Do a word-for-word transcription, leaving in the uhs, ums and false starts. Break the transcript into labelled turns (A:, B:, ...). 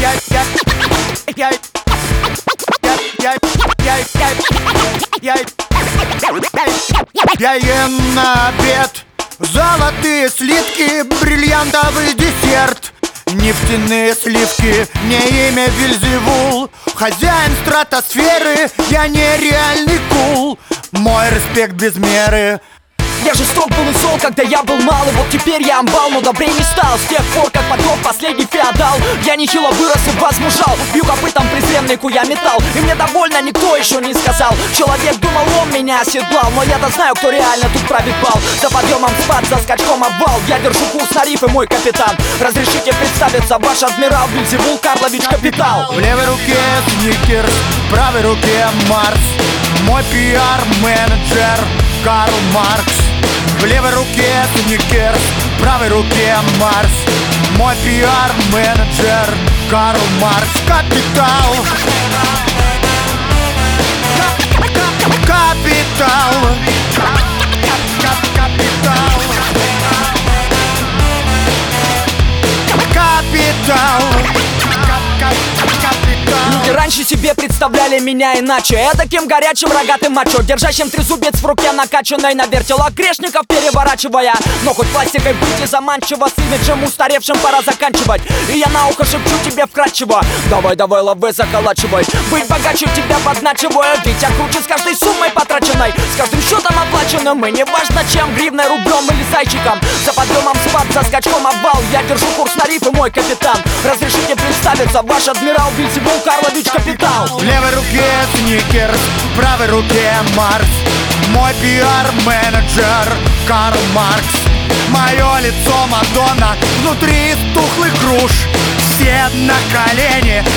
A: я, я, я, я, я ем на обед золотые слитки, бриллиантовый десерт, нефтяные сливки. Мне имя Вельзевул, хозяин стратосферы, я нереальный кул, мой респект без меры.
B: Я жесток был и зол, когда я был мал, и вот теперь я амбал, но добрее не стал. С тех пор, как потом последний феодал, я нехило вырос и возмужал. Бью копытом презренный куя металл, и мне довольно никто еще не сказал. Человек думал, он меня оседлал, но я-то знаю, кто реально тут правит бал. За подъемом спад, за скачком обвал, я держу курс на риф и мой капитан. Разрешите представиться, ваш адмирал Вельзевул Карлович Капитал.
A: В левой руке Сникерс, в правой руке Марс, мой пиар-менеджер Карл Маркс. В левой руке Сникерс, в правой руке Марс, мой пиар-менеджер Карл Маркс. Капитал, капитал, капитал, капитал.
B: Люди раньше себе представляли меня иначе, я таким горячим рогатым мачо, держащим трезубец в руке накачанной на вертелах грешников переворачивая. Но хоть пластикой быть и заманчиво, с имиджем устаревшим пора заканчивать. И я на ухо шепчу тебе вкратчиво: давай, давай, лавы заколачивай. Быть богаче тебя подначиваю, ведь я круче с каждой суммой потраченной, с каждым счетом оплаченным. И не важно чем, гривной, рублем или зайчиком. За подъемом спад, за скачком обвал, я держу курс на риф и мой капитан. Разрешите представиться, ваш адмирал Вельзевул Карлович Капитал.
A: В левой руке Сникерс, в правой руке Марс, мой пиар-менеджер Карл Маркс. Мое лицо Мадонна, внутри из тухлых груш. Все на колени,